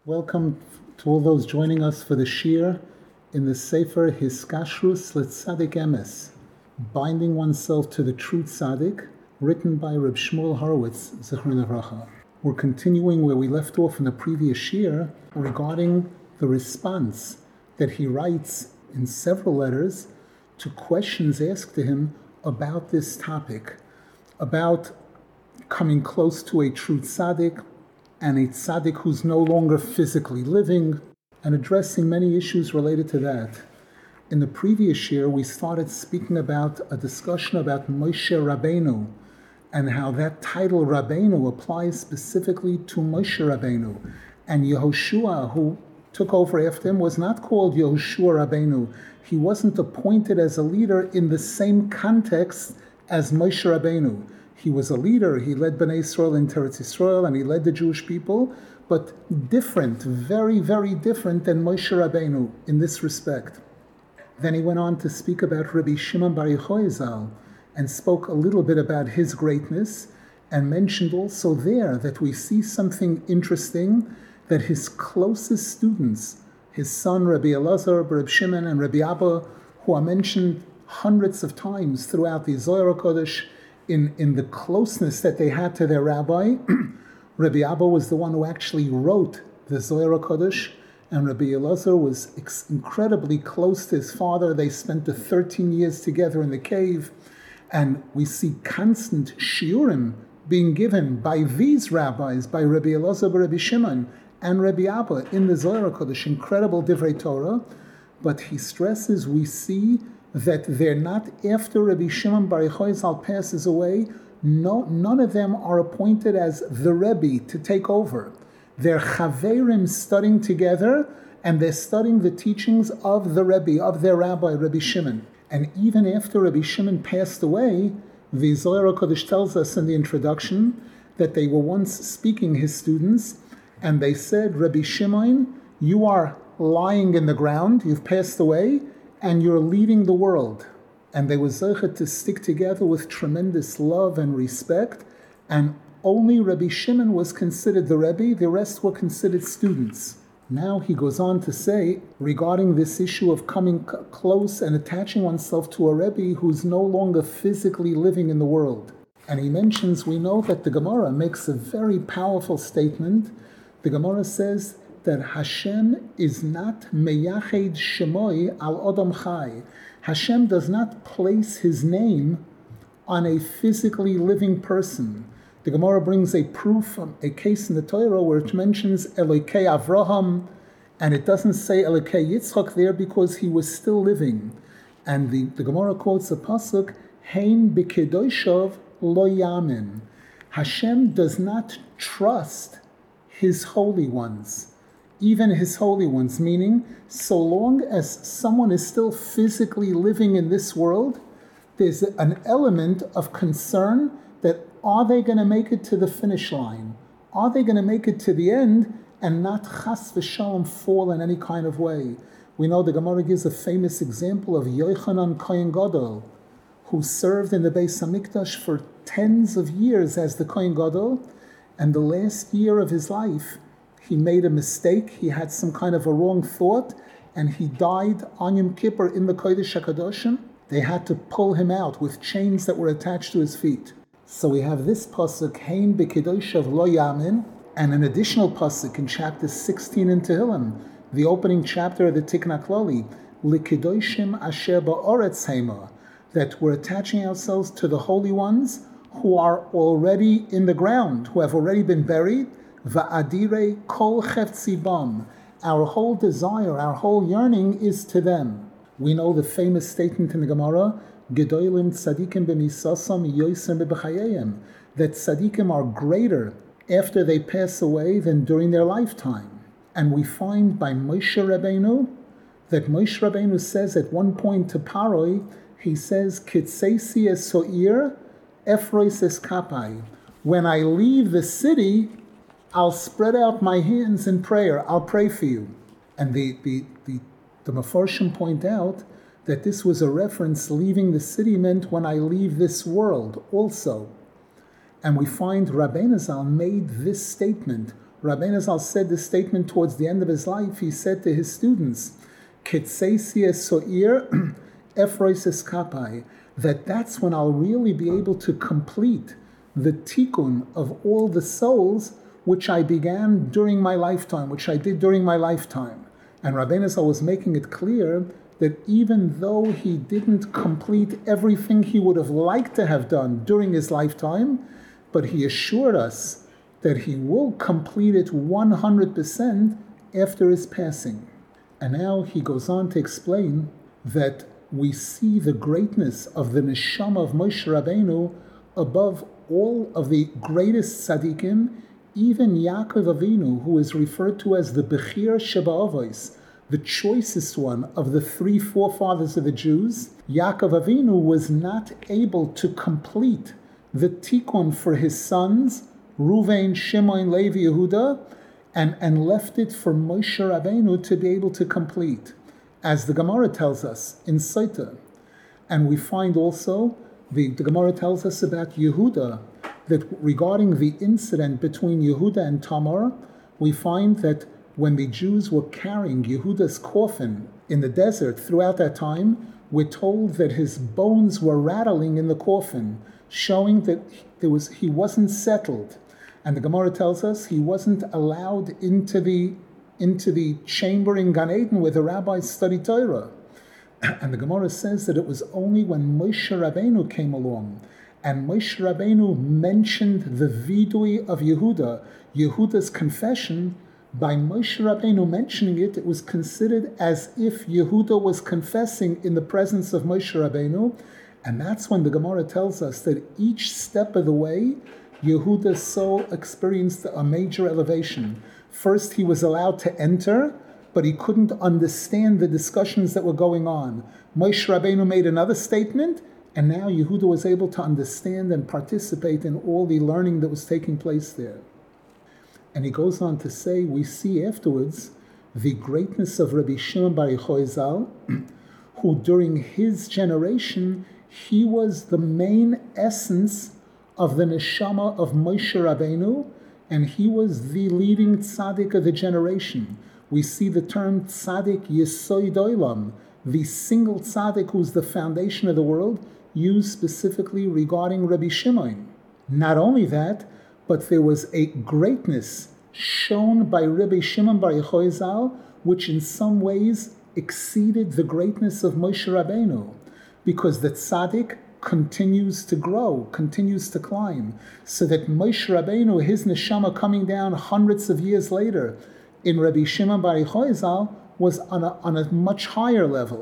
Welcome to all those joining us for the Shir in the Sefer Hiskashrus L'Tzadik Emes, Binding Oneself to the True Tzaddik, written by Reb Shmuel Horowitz, Zichron Livracha. We're continuing where we left off in the previous Shir regarding the response that he writes in several letters to questions asked to him about this topic, about coming close to a true tzaddik and a tzaddik who's no longer physically living, and addressing many issues related to that. In the previous year, we started speaking about a discussion about Moshe Rabbeinu and how that title Rabbeinu applies specifically to Moshe Rabbeinu. And Yehoshua, who took over after him, was not called Yehoshua Rabbeinu. He wasn't appointed as a leader in the same context as Moshe Rabbeinu. He was a leader, he led Bnei Yisrael into Eretz Yisrael, and he led the Jewish people, but different, very, very different than Moshe Rabbeinu in this respect. Then he went on to speak about Rabbi Shimon Bar Yochai Zal, and spoke a little bit about his greatness, and mentioned also there that we see something interesting, that his closest students, his son Rabbi Elazar, Rabbi Shimon, and Rabbi Abba, who are mentioned hundreds of times throughout the Zohar HaKodesh, in the closeness that they had to their rabbi. Rabbi Abba was the one who actually wrote the Zohar HaKodesh, and Rabbi Elazar was incredibly close to his father. They spent the 13 years together in the cave, and we see constant shiurim being given by these rabbis, by Rabbi Elazar, Rabbi Shimon, and Rabbi Abba in the Zohar HaKodesh, incredible divrei Torah. But he stresses, we see that they're not, after Rabbi Shimon Bar Yochai Zal passes away, none of them are appointed as the Rebbe to take over. They're chaverim studying together, and they're studying the teachings of the Rebbe, of their rabbi, Rabbi Shimon. And even after Rabbi Shimon passed away, the Zohar HaKodesh tells us in the introduction that they were once speaking, his students, and they said, Rabbi Shimon, you are lying in the ground, you've passed away, and you're leading the world. And they were zeichet to stick together with tremendous love and respect, and only Rabbi Shimon was considered the Rebbe, the rest were considered students. Now he goes on to say, regarding this issue of coming close and attaching oneself to a Rebbe who's no longer physically living in the world. And he mentions, we know that the Gemara makes a very powerful statement. The Gemara says that Hashem is not meyached shemoi al Adam chai. Hashem does not place his name on a physically living person. The Gemara brings a proof, a case in the Torah where it mentions Elokei Avraham, and it doesn't say Elokei Yitzchak there because he was still living. And the Gemara quotes a pasuk, Hein b'kedoshov lo yamin. Hashem does not trust his holy ones. Even his holy ones, meaning so long as someone is still physically living in this world, there's an element of concern that are they going to make it to the finish line? Are they going to make it to the end and not chas v'shalom fall in any kind of way? We know the Gemara gives a famous example of Yochanan Kohen Gadol, who served in the Beis Hamikdash for tens of years as the Kohen Gadol, and the last year of his life, he made a mistake, he had some kind of a wrong thought, and he died on Yom Kippur in the Kodesh HaKadoshim. They had to pull him out with chains that were attached to his feet. So we have this pasuk, Hein b'kedoshav lo yamin, and an additional pasuk in chapter 16 in Tehillim, the opening chapter of the Tikna Klali, L'kedoshim asher ba'oretz hema, that we're attaching ourselves to the holy ones who are already in the ground, who have already been buried, Va'adire kol cheftzibam. Our whole desire, our whole yearning is to them. We know the famous statement in the Gemara, Gedolim tzadikim b'misasam yoisem b'chayayim, that tzadikim are greater after they pass away than during their lifetime. And we find by Moshe Rabbeinu that Moshe Rabbeinu says at one point to Paroi, he says, Kitseisi es so'ir, efrois es kapai. When I leave the city, I'll spread out my hands in prayer. I'll pray for you. And the Mefarshim point out that this was a reference, leaving the city meant when I leave this world also. And we find Rabbeinu Zal made this statement Rabbeinu Zal said this statement towards the end of his life. He said to his students, Ketsesia so'ir efrois eskapai, that's when I'll really be able to complete the tikkun of all the souls which I began during my lifetime, which I did during my lifetime. And Rabbeinu Zal was making it clear that even though he didn't complete everything he would have liked to have done during his lifetime, but he assured us that he will complete it 100% after his passing. And now he goes on to explain that we see the greatness of the neshama of Moshe Rabbeinu above all of the greatest tzaddikim, even Yaakov Avinu, who is referred to as the Bechir Sheba'avos, the choicest one of the three forefathers of the Jews. Yaakov Avinu was not able to complete the tikkun for his sons, Ruvain, Shimon, Levi, Yehuda, and left it for Moshe Rabbeinu to be able to complete, as the Gemara tells us in Saita. And we find also, the Gemara tells us about Yehuda, that regarding the incident between Yehuda and Tamar, we find that when the Jews were carrying Yehuda's coffin in the desert throughout that time, we're told that his bones were rattling in the coffin, showing that he wasn't settled. And the Gemara tells us he wasn't allowed into the chamber in Gan Eden where the rabbis studied Torah. And the Gemara says that it was only when Moshe Rabbeinu came along and Moshe Rabbeinu mentioned the vidui of Yehuda's confession. By Moshe Rabbeinu mentioning it, it was considered as if Yehuda was confessing in the presence of Moshe Rabbeinu. And that's when the Gemara tells us that each step of the way, Yehuda's soul experienced a major elevation. First, he was allowed to enter, but he couldn't understand the discussions that were going on. Moshe Rabbeinu made another statement, and now Yehuda was able to understand and participate in all the learning that was taking place there. And he goes on to say, we see afterwards the greatness of Rabbi Shimon Bar Yochai Zal, who during his generation, he was the main essence of the neshama of Moshe Rabbeinu, and he was the leading tzaddik of the generation. We see the term tzaddik Yesod Olam, the single tzaddik who's the foundation of the world, used specifically regarding Rabbi Shimon. Not only that, but there was a greatness shown by Rabbi Shimon Bar Yochai Zal, which in some ways exceeded the greatness of Moshe Rabbeinu, because the tzaddik continues to grow, continues to climb, so that Moshe Rabbeinu, his neshama coming down hundreds of years later, in Rabbi Shimon Bar Yochai Zal, was on a much higher level.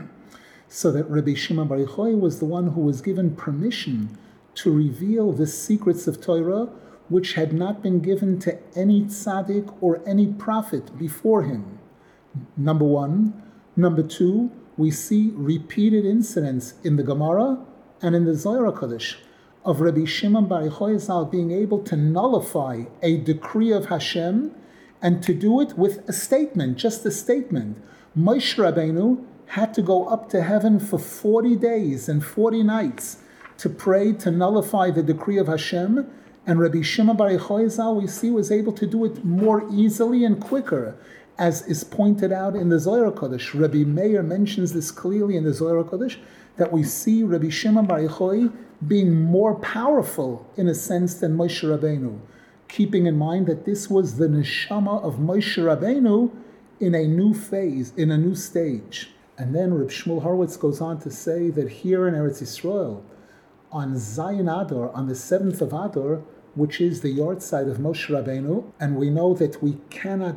So that Rabbi Shimon Bar Yochai was the one who was given permission to reveal the secrets of Torah, which had not been given to any tzaddik or any prophet before him. Number one. Number two, we see repeated incidents in the Gemara and in the Zohar HaKadosh of Rabbi Shimon Bar Yochai Zal being able to nullify a decree of Hashem and to do it with a statement, just a statement. Moshe Rabbeinu had to go up to heaven for 40 days and 40 nights to pray to nullify the decree of Hashem, and Rabbi Shimon Bar Yochai Zal, we see, was able to do it more easily and quicker, as is pointed out in the Zohar HaKadosh. Rabbi Meir mentions this clearly in the Zohar HaKadosh, that we see Rabbi Shimon Bar Yochai being more powerful in a sense than Moshe Rabbeinu, keeping in mind that this was the neshama of Moshe Rabbeinu in a new phase, in a new stage. And then Reb Shmuel Horowitz goes on to say that here in Eretz Yisrael, on Zayin Adar, on the 7th of Adar, which is the yard site of Moshe Rabbeinu, and we know that we cannot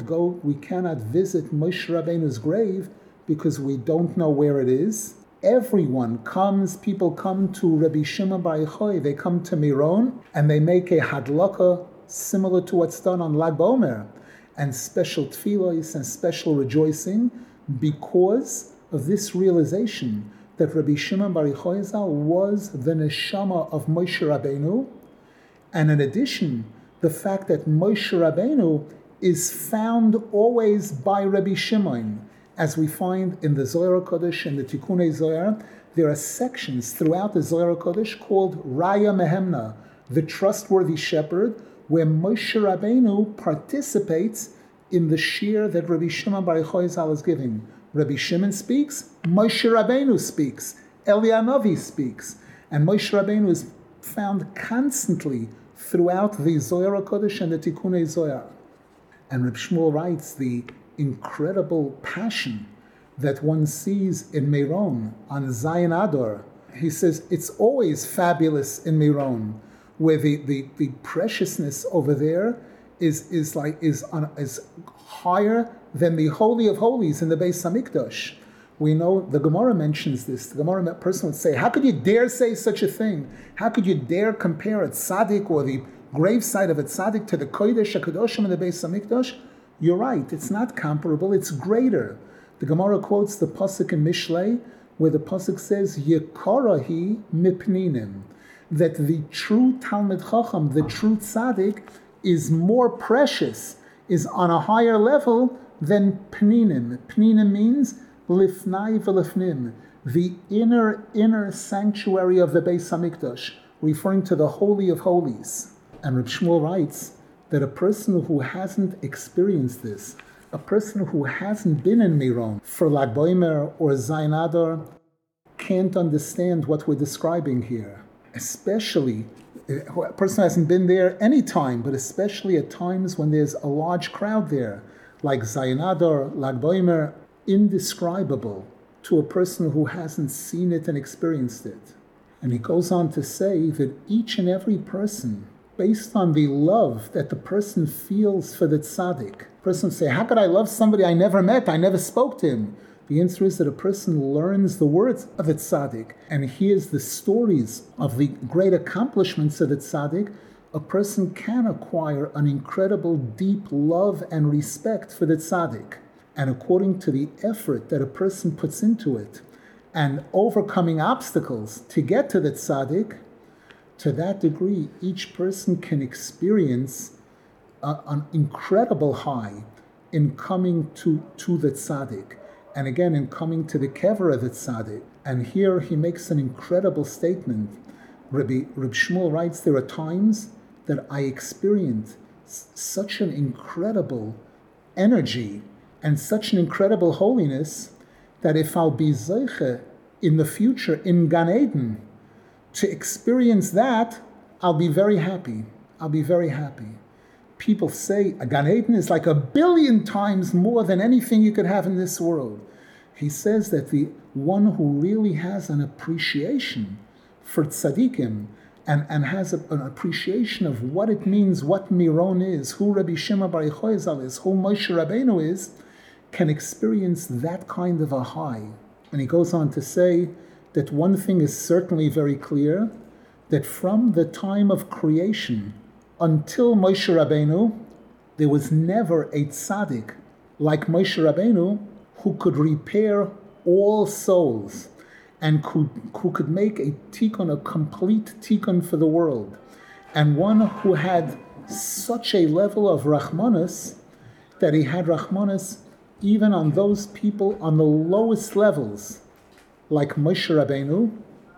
visit Moshe Rabbeinu's grave because we don't know where it is. People come to Rabbi Shimon Bar Yochai, they come to Miron, and they make a hadlaka similar to what's done on Lag BaOmer, and special tefillos and special rejoicing because of this realization that Rabbi Shimon Bar Yochai Zal was the neshama of Moshe Rabbeinu, and in addition, the fact that Moshe Rabbeinu is found always by Rabbi Shimon, as we find in the Zohar HaKadosh and the Tikkunei Zohar. There are sections throughout the Zohar HaKadosh called Raya Mehemna, the trustworthy shepherd, where Moshe Rabbeinu participates in the shir that Rabbi Shimon Bar Yochai Zal is giving. Rabbi Shimon speaks, Moshe Rabbeinu speaks, Eliyahu speaks, and Moshe Rabbeinu is found constantly throughout the Zohar HaKodesh and the Tikkunei Zohar. And Reb Shmuel writes the incredible passion that one sees in Meron on Zayin Adar. He says it's always fabulous in Meron, where the preciousness over there is higher than the Holy of Holies in the Beis Hamikdash. We know the Gemara mentions this. The Gemara person would say, how could you dare say such a thing? How could you dare compare a tzaddik or the gravesite of a tzaddik to the Kodesh HaKadoshim in the Beis Hamikdash? You're right, it's not comparable, it's greater. The Gemara quotes the pasuk in Mishlei, where the pasuk says, Yekorahi mipninim, that the true Talmid Chacham, the true tzaddik, is more precious, is on a higher level than pninim. Pninim means lifnai v'lifnim, the inner sanctuary of the Beis Hamikdash, referring to the Holy of Holies. And Reb Shmuel writes that a person who hasn't experienced this, a person who hasn't been in Meron for Lag Boimer or Zayin Adar, can't understand what we're describing here. Especially, a person hasn't been there any time, but especially at times when there's a large crowd there, like Zayin Adar, Lag Boimer, indescribable to a person who hasn't seen it and experienced it. And he goes on to say that each and every person, based on the love that the person feels for the tzaddik, person say, how could I love somebody I never met, I never spoke to him? The answer is that a person learns the words of the tzaddik and hears the stories of the great accomplishments of the tzaddik. A person can acquire an incredible deep love and respect for the tzaddik. And according to the effort that a person puts into it and overcoming obstacles to get to the tzaddik, to that degree, each person can experience an incredible high in coming to the tzaddik, and again in coming to the kever of the tzaddik. And here he makes an incredible statement. Reb Shmuel writes, there are times that I experience such an incredible energy and such an incredible holiness that if I'll be zeiche in the future in Gan Eden to experience that, I'll be very happy. I'll be very happy. People say a Gan Eden is like 1 billion times more than anything you could have in this world. He says that the one who really has an appreciation for tzaddikim and has an appreciation of what it means, what Miron is, who Rabbi Shimon Bar Yochai Zal is, who Moshe Rabbeinu is, can experience that kind of a high. And he goes on to say that one thing is certainly very clear, that from the time of creation until Moshe Rabbeinu, there was never a tzaddik like Moshe Rabbeinu who could repair all souls and who could make a tikkun, a complete tikkun for the world. And one who had such a level of rachmanis that he had rachmanis even on those people on the lowest levels, like Moshe Rabbeinu,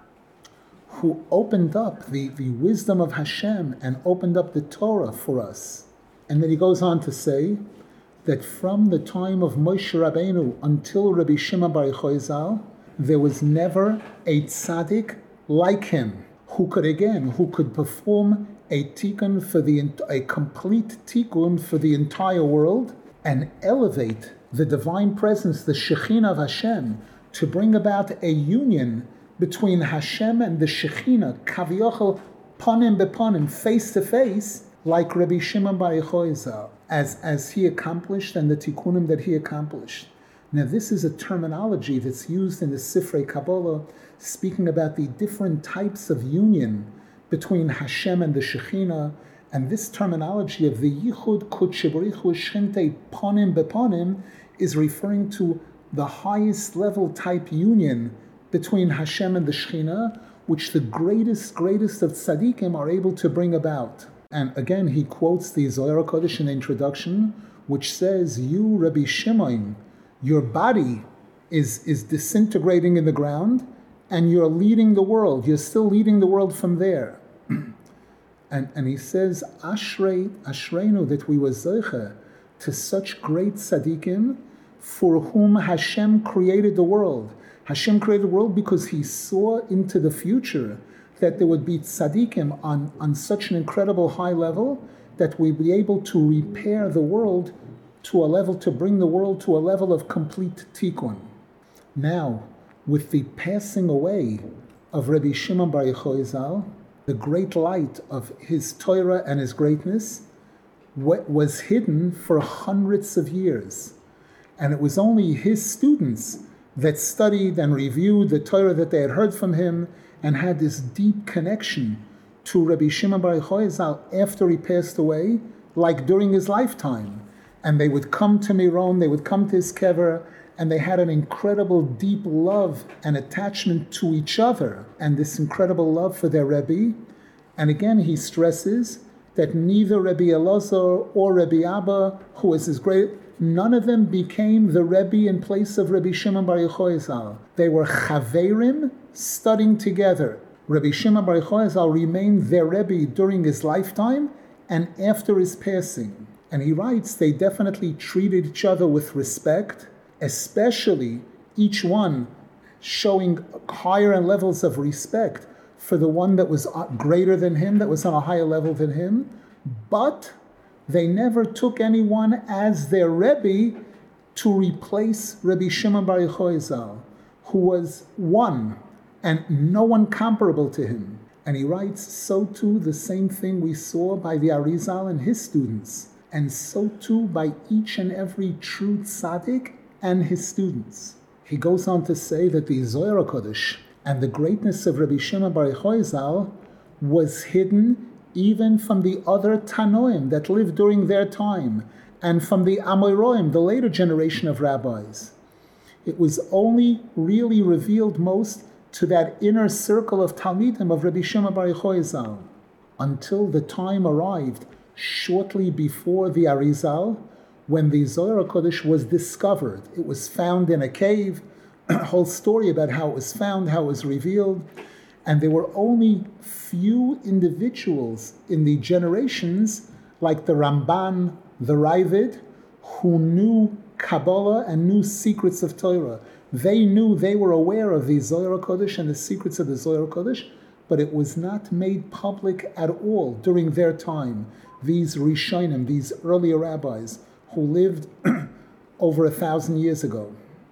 who opened up the wisdom of Hashem and opened up the Torah for us. And then he goes on to say that from the time of Moshe Rabbeinu until Rabbi Shimon Bar Yochai Zal, there was never a tzaddik like him who could perform a tikkun a complete tikkun for the entire world and elevate the divine presence, the Shekhinah of Hashem, to bring about a union between Hashem and the Shekhinah, Kaviochel, panim bepanim, face to face, like Rabbi Shimon Bar Yochai Zal, as he accomplished and the tikkunim that he accomplished. Now, this is a terminology that's used in the Sifrei Kabbalah, speaking about the different types of union between Hashem and the Shekhinah, and this terminology of the Yichud Kodesh Baruch Hu Shchinte Panim Bepanim is referring to the highest level type union between Hashem and the Shekhinah, which the greatest of tzaddikim are able to bring about. And again, he quotes the Zohar HaKodesh in the introduction, which says, you, Rabbi Shimon, your body is disintegrating in the ground, and you're leading the world. You're still leading the world from there. And he says, Ashreinu, that we were Zoche to such great tzaddikim for whom Hashem created the world. Hashem created the world because he saw into the future that there would be tzaddikim on such an incredible high level that we'd be able to repair the world to a level, to bring the world to a level of complete tikkun. Now, with the passing away of Rabbi Shimon Bar Yochai Zal, the great light of his Torah and his greatness was hidden for hundreds of years. And it was only his students that studied and reviewed the Torah that they had heard from him and had this deep connection to Rabbi Shimon Bar Yochai Zal after he passed away, like during his lifetime. And they would come to Miron, they would come to his kever, and they had an incredible deep love and attachment to each other, and this incredible love for their Rebbe. And again, he stresses that neither Rabbi Elazar or Rabbi Abba, who was his great, none of them became the Rebbe in place of Rabbi Shimon Bar Yochai Zal. They were chaverim studying together. Rabbi Shimon Bar Yochai Zal remained their Rebbe during his lifetime and after his passing. And he writes, they definitely treated each other with respect, especially each one showing higher levels of respect for the one that was greater than him, that was on a higher level than him. But they never took anyone as their Rebbe to replace Rabbi Shimon Bar Yochai Zal, who was one and no one comparable to him. And he writes, so too the same thing we saw by the Arizal and his students, and so too by each and every true tzaddik and his students. He goes on to say that the Zohar HaKodesh and the greatness of Rabbi Shimon Bar Yochai Zal was hidden even from the other Tanoim that lived during their time, and from the Amoraim, the later generation of rabbis. It was only really revealed most to that inner circle of Talmidim of Rabbi Shimon Bar Yochai Zal, until the time arrived shortly before the Arizal, when the Zohar HaKodesh was discovered. It was found in a cave, a whole story about how it was found, how it was revealed, and there were only few individuals in the generations, like the Ramban, the Ravid, who knew Kabbalah and knew secrets of Torah. They were aware of the Zohar HaKodesh and the secrets of the Zohar HaKodesh, but it was not made public at all during their time. These Rishonim, these earlier rabbis, who lived over 1,000 years ago,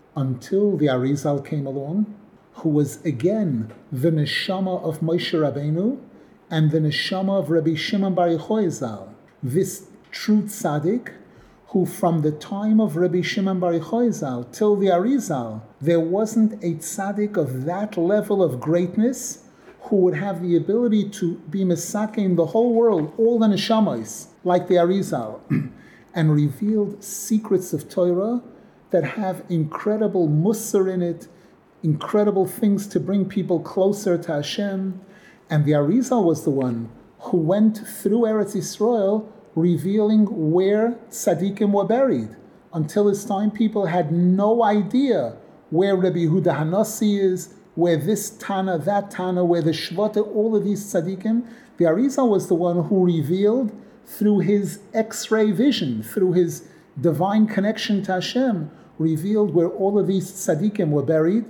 until the Arizal came along, who was again the neshama of Moshe Rabbeinu and the neshama of Rabbi Shimon Bar Yochai Zal, this true tzaddik, who from the time of Rabbi Shimon Bar Yochai Zal till the Arizal, there wasn't a tzaddik of that level of greatness who would have the ability to be mesakein the whole world, all the neshamas, like the Arizal, and revealed secrets of Torah that have incredible musar in it, incredible things to bring people closer to Hashem. And the Arizal was the one who went through Eretz Yisrael revealing where tzaddikim were buried. Until his time, people had no idea where Rabbi Yehuda Hanassi is, where this Tana, that Tana, where the Shvata, all of these tzaddikim. The Arizal was the one who revealed through his X-ray vision, through his divine connection to Hashem, revealed where all of these tzaddikim were buried,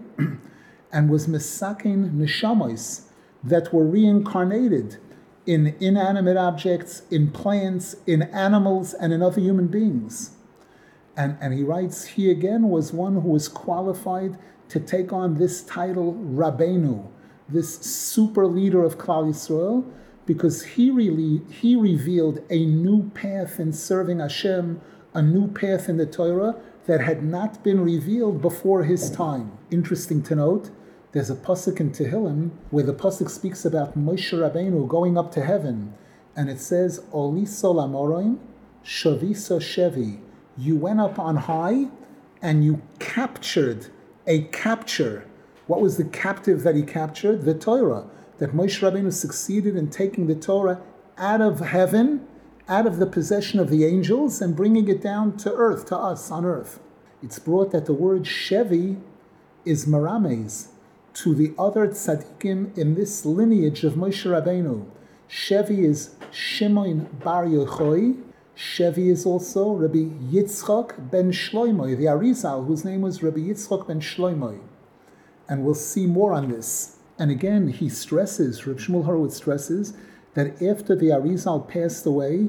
and was mesakin neshamos that were reincarnated in inanimate objects, in plants, in animals, and in other human beings. And he writes, he again was one who was qualified to take on this title, Rabbeinu, this super leader of Klal Yisrael, because he revealed a new path in serving Hashem, a new path in the Torah that had not been revealed before his time. Interesting to note, there's a pasuk in Tehillim where the pasuk speaks about Moshe Rabbeinu going up to heaven, and it says, Oliso lamorim, shaviso shevi. You went up on high, and you captured a capture. What was the captive that he captured? The Torah. That Moshe Rabbeinu succeeded in taking the Torah out of heaven, out of the possession of the angels, and bringing it down to earth, to us on earth. It's brought that the word Shevi is Merames to the other tzaddikim in this lineage of Moshe Rabbeinu. Shevi is Shimon Bar Yochai. Shevi is also Rabbi Yitzchak ben Shloimeh, the Arizal, whose name was Rabbi Yitzchak ben Shloimeh. And we'll see more on this. And again, he stresses, Reb Shmuel Horowitz stresses, that after the Arizal passed away,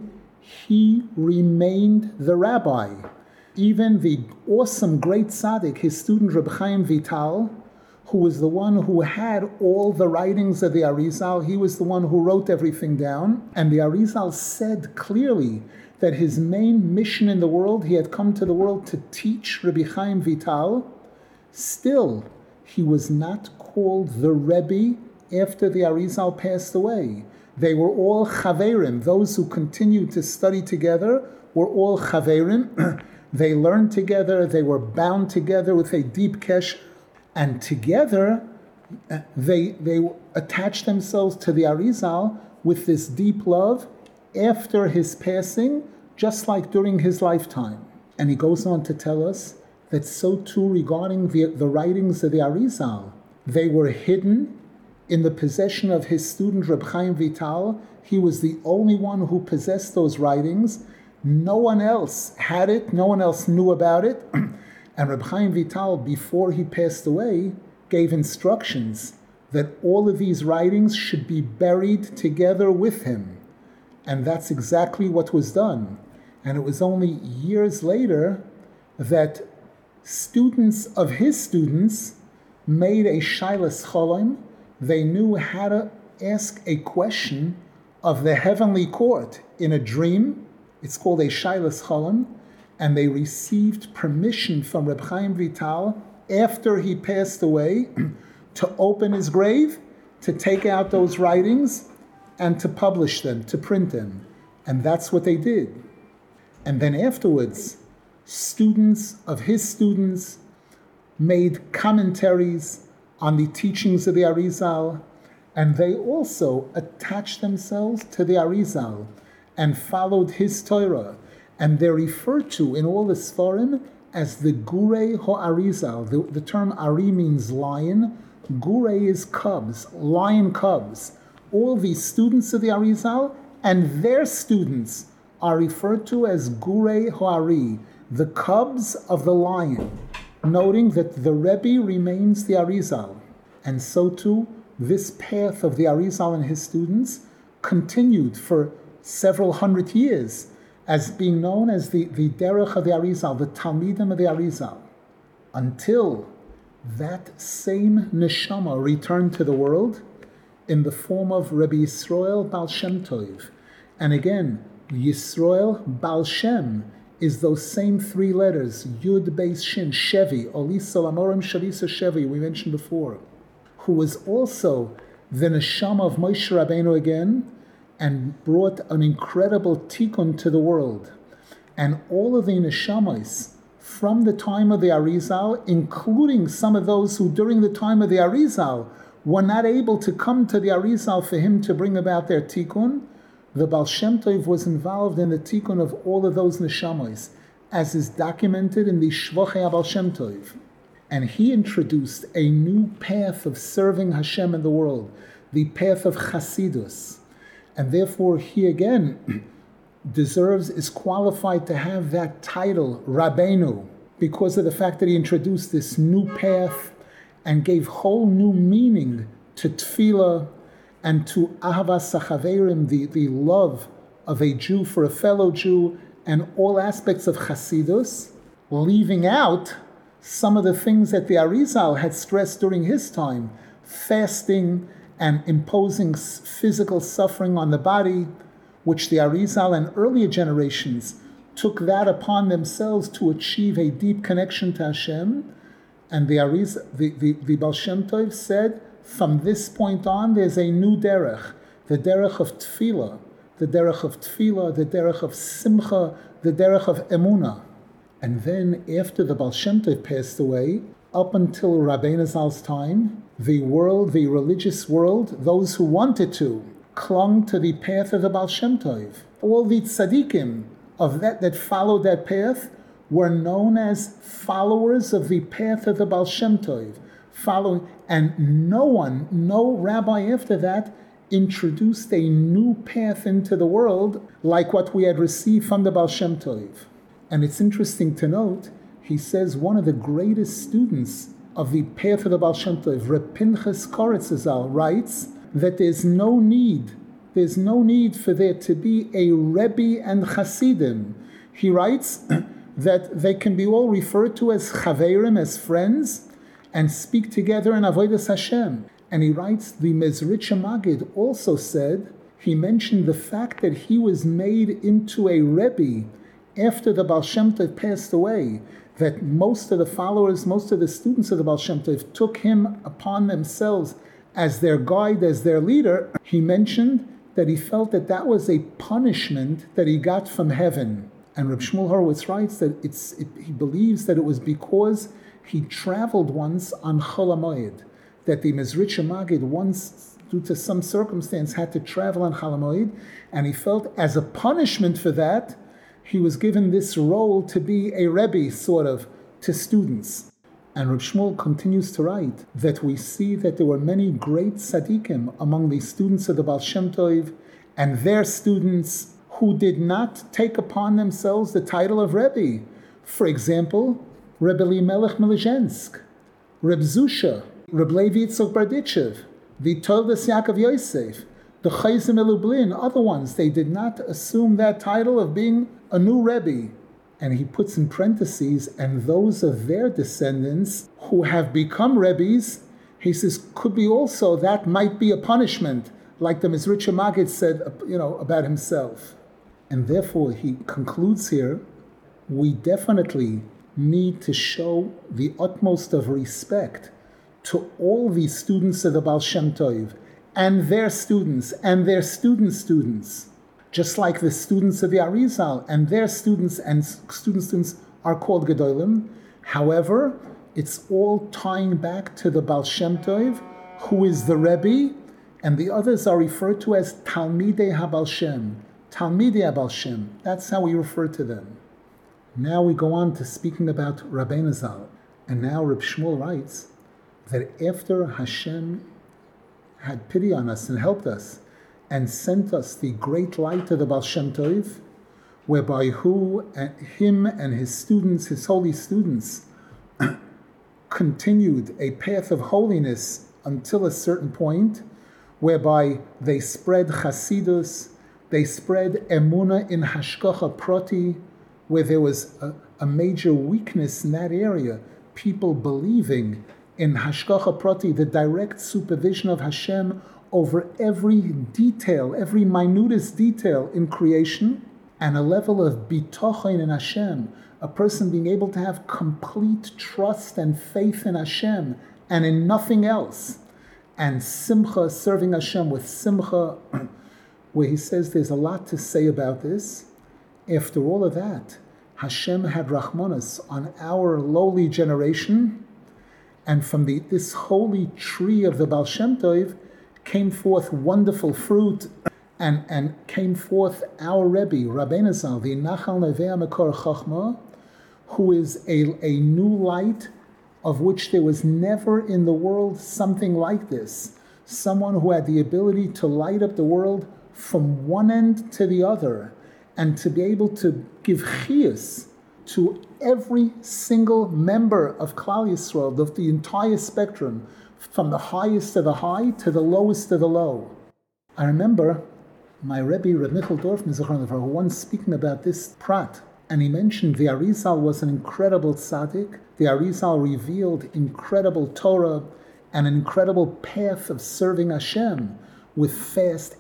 he remained the rabbi. Even the awesome great tzaddik, his student Reb Chaim Vital, who was the one who had all the writings of the Arizal, he was the one who wrote everything down. And the Arizal said clearly that his main mission in the world, he had come to the world to teach Rabbi Chaim Vital. Still, he was not called the Rebbe after the Arizal passed away. They were all Chaverim. Those who continued to study together were all Chaverim. They learned together, they were bound together with a deep kesh, and together they attached themselves to the Arizal with this deep love after his passing, just like during his lifetime. And he goes on to tell us that so too regarding the writings of the Arizal, they were hidden in the possession of his student Reb Chaim Vital. He was the only one who possessed those writings. No one else had it, no one else knew about it. And Reb Chaim Vital, before he passed away, gave instructions that all of these writings should be buried together with him. And that's exactly what was done. And it was only years later that students of his students made a Shailas Cholim. They knew how to ask a question of the heavenly court in a dream. It's called a Shailas Cholim. And they received permission from Reb Chaim Vital after he passed away to open his grave, to take out those writings, and to publish them, to print them. And that's what they did. And then afterwards, students of his students made commentaries on the teachings of the Arizal, and they also attached themselves to the Arizal and followed his Torah. And they're referred to in all the Sfarim as the Gurei HaArizal. The term Ari means lion. Gurei is cubs, lion cubs. All these students of the Arizal and their students are referred to as Gurei HaAri, the cubs of the lion, noting that the Rebbe remains the Arizal. And so too, this path of the Arizal and his students continued for several hundred years, as being known as the Derech of the Arizal, the Talmidim of the Arizal, until that same neshama returned to the world in the form of Rabbi Yisroel Baal Shem Tov. And again, Yisroel Baal Shem is those same three letters, Yud Beis Shin, Shevi, Olisa Lamorim Shavisa Shevi, we mentioned before, who was also the neshama of Moshe Rabbeinu again, and brought an incredible tikkun to the world. And all of the neshamas from the time of the Arizal, including some of those who during the time of the Arizal were not able to come to the Arizal for him to bring about their tikkun, the Baal Shem Tov was involved in the tikkun of all of those neshamas, as is documented in the Shvochei Baal Shem Tov. And he introduced a new path of serving Hashem in the world, the path of Chasidus. And therefore, he again is qualified to have that title, Rabbeinu, because of the fact that he introduced this new path and gave whole new meaning to Tefillah and to Ahavas Sachaverim, the love of a Jew for a fellow Jew, and all aspects of Chasidus, leaving out some of the things that the Arizal had stressed during his time, fasting and imposing physical suffering on the body, which the Arizal and earlier generations took that upon themselves to achieve a deep connection to Hashem. And the Baal Shem Tov said, from this point on, there's a new derech, the derech of tefillah, the derech of tefillah, the derech of simcha, the derech of emunah. And then after the Baal Shem Tov passed away, up until Rabbeinu Zal's time, the world, the religious world, those who wanted to, clung to the path of the Baal Shem Tov. All the tzaddikim of that followed that path were known as followers of the path of the Baal Shem Tov. And no rabbi after that introduced a new path into the world, like what we had received from the Baal Shem Tov. And it's interesting to note, he says one of the greatest students of the path of the Baal Shem Tov, Reb Pinchas Koretz Zal, writes that there's no need for there to be a Rebbe and Hasidim. He writes that they can be all referred to as Chaverim, as friends, and speak together in Avodas Hashem. And he writes, the Mezritcher Magid also said, he mentioned the fact that he was made into a Rebbe after the Baal Shem Tov passed away, that most of the followers, most of the students of the Baal Shem Tov took him upon themselves as their guide, as their leader. He mentioned that he felt that that was a punishment that he got from heaven. And Reb Shmuel Horowitz writes that he believes that it was because he traveled once on Chol HaMoed, that the Mezritcher Magid once, due to some circumstance, had to travel on Chol HaMoed, and he felt as a punishment for that, he was given this role to be a Rebbe, sort of, to students. And Reb Shmuel continues to write that we see that there were many great tzaddikim among the students of the Baal Shem Tov and their students who did not take upon themselves the title of Rebbe. For example, Reb Elimelech Milizhensk, Reb Zusha, Reb Levi Yitzchok Berditchev, the Toldos Yaakov Yosef, the Chayzim Lublin, other ones. They did not assume that title of being a new Rebbe. And he puts in parentheses, and those of their descendants who have become Rebbes, he says, could be also, that might be a punishment, like the Mezritcher Magid said, about himself. And therefore, he concludes here, we definitely need to show the utmost of respect to all these students of the Baal Shem Tov, and their students, and their students, just like the students of the Arizal, and their students and students are called Gedolim. However, it's all tying back to the Baal Shem Tov, who is the Rebbe, and the others are referred to as Talmidei HaBaal Shem. Talmidei HaBaal Shem, that's how we refer to them. Now we go on to speaking about Rabbeinu Zal. And now Reb Shmuel writes that after Hashem had pity on us and helped us and sent us the great light of the Baal Shem Tov, whereby him and his students, his holy students, continued a path of holiness until a certain point, whereby they spread Chasidus, they spread Emunah in Hashgacha Prati, where there was a major weakness in that area, people believing in Hashgacha Prati, the direct supervision of Hashem over every detail, every minutest detail in creation, and a level of bitochen in Hashem, a person being able to have complete trust and faith in Hashem and in nothing else, and simcha, serving Hashem with simcha, where he says there's a lot to say about this. After all of that, Hashem had Rachmanas on our lowly generation, and from this holy tree of the Baal Shem Tov came forth wonderful fruit, and came forth our Rebbe, Rabbeinu Zal, the Nachal Nevei Mekor Chachma, who is a new light of which there was never in the world something like this. Someone who had the ability to light up the world from one end to the other, and to be able to give chiyus to every single member of Klal Yisrael, of the entire spectrum, from the highest of the high to the lowest of the low. I remember my Rebbe, Reb Michal Dorfman, who once speaking about this prat, and he mentioned the Arizal was an incredible tzaddik. The Arizal revealed incredible Torah and an incredible path of serving Hashem with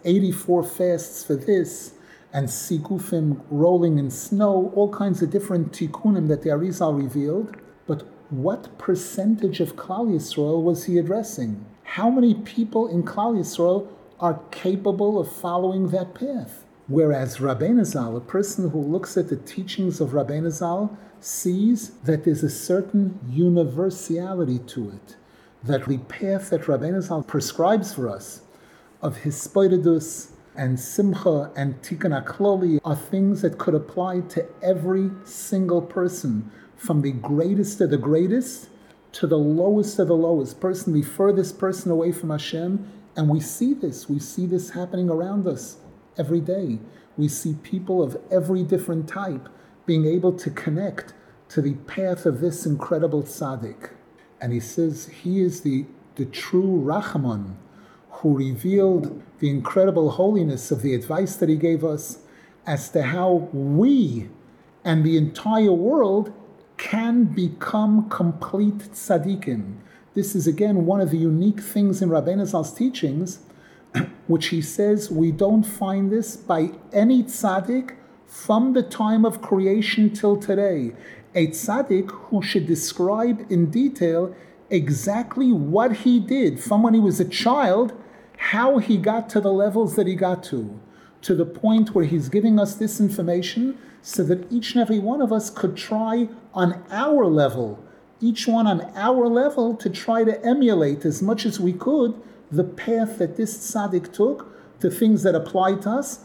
84 fasts for this, and sikufim rolling in snow, all kinds of different tikkunim that the Arizal revealed. But what percentage of Klal Yisrael was he addressing? How many people in Klal Yisrael are capable of following that path? Whereas Rabbeinu Zal, a person who looks at the teachings of Rabbeinu Zal, sees that there's a certain universality to it, that the path that Rabbeinu Zal prescribes for us of Hispoidus and Simcha and Tikkun HaKloli are things that could apply to every single person, from the greatest of the greatest to the lowest of the lowest person, the furthest person away from Hashem. And we see this happening around us every day. We see people of every different type being able to connect to the path of this incredible tzaddik. And he says he is the true Rachamon who revealed the incredible holiness of the advice that he gave us as to how we and the entire world can become complete tzaddikim. This is again one of the unique things in Rabbeinu Zal's teachings, which he says we don't find this by any tzaddik from the time of creation till today. A tzaddik who should describe in detail exactly what he did from when he was a child, how he got to the levels that he got to the point where he's giving us this information so that each and every one of us could try on our level, each one on our level, to try to emulate as much as we could the path that this tzaddik took, the things that apply to us,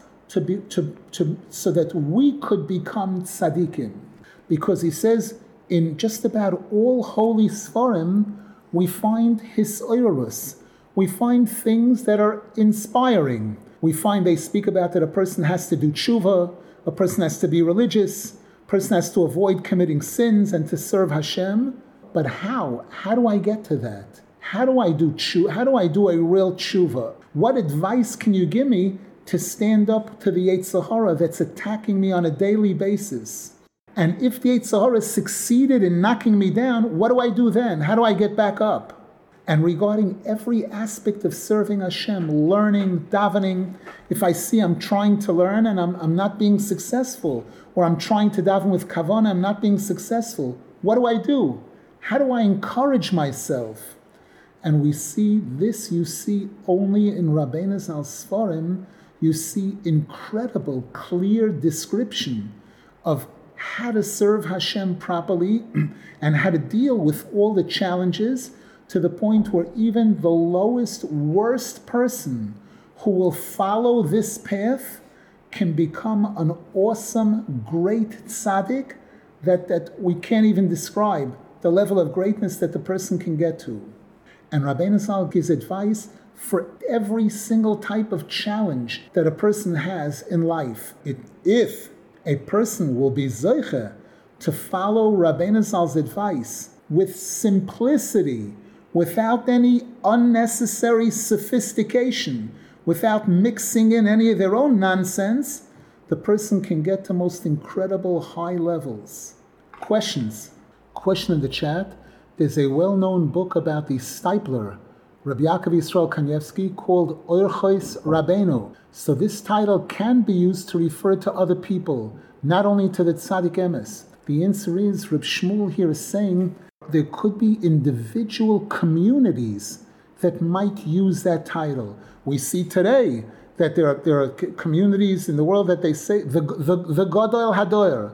so that we could become tzaddikim. Because he says in just about all holy Sfarim, we find his oirus. We find things that are inspiring. We find they speak about that a person has to do tshuva, a person has to be religious, a person has to avoid committing sins and to serve Hashem. But how? How do I get to that? How do I do tshuva? How do I do a real tshuva? What advice can you give me to stand up to the Yetzer Hara that's attacking me on a daily basis? And if the Yetzer Hara succeeded in knocking me down, what do I do then? How do I get back up? And regarding every aspect of serving Hashem, learning, davening, if I see I'm trying to learn and I'm not being successful, or I'm trying to daven with kavanah, I'm not being successful, what do I do? How do I encourage myself? And we see this, you see only in Rabbeinu Zal Sfarim, you see incredible, clear description of how to serve Hashem properly and how to deal with all the challenges, to the point where even the lowest, worst person who will follow this path can become an awesome, great tzaddik that we can't even describe the level of greatness that the person can get to. And Rabbeinu Zal gives advice for every single type of challenge that a person has in life. If a person will be zoche to follow Rabbeinu Zal's advice with simplicity, without any unnecessary sophistication, without mixing in any of their own nonsense, the person can get to most incredible high levels. Questions? Question in the chat. There's a well-known book about the Stipler, Rabbi Yaakov Yisrael Kanievsky, called Orchos Rabbeinu. So this title can be used to refer to other people, not only to the Tzaddik Emes. The answer is, Reb Shmuel here is saying there could be individual communities that might use that title. We see today that there are communities in the world that they say the Gadol Hadoyer,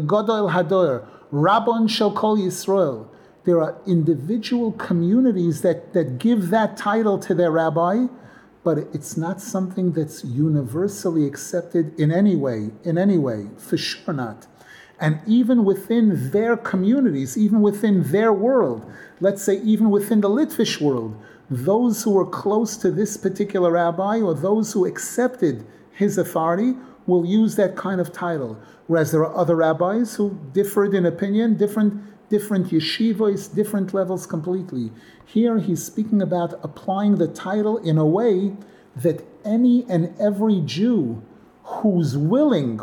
Rabbon Shel Kol Yisrael. There are individual communities that give that title to their rabbi, but it's not something that's universally accepted in any way, for sure not. And even within their communities, even within their world, let's say even within the Litvish world, those who are close to this particular rabbi or those who accepted his authority will use that kind of title. Whereas there are other rabbis who differed in opinion, different yeshivos, different levels completely. Here he's speaking about applying the title in a way that any and every Jew who's willing,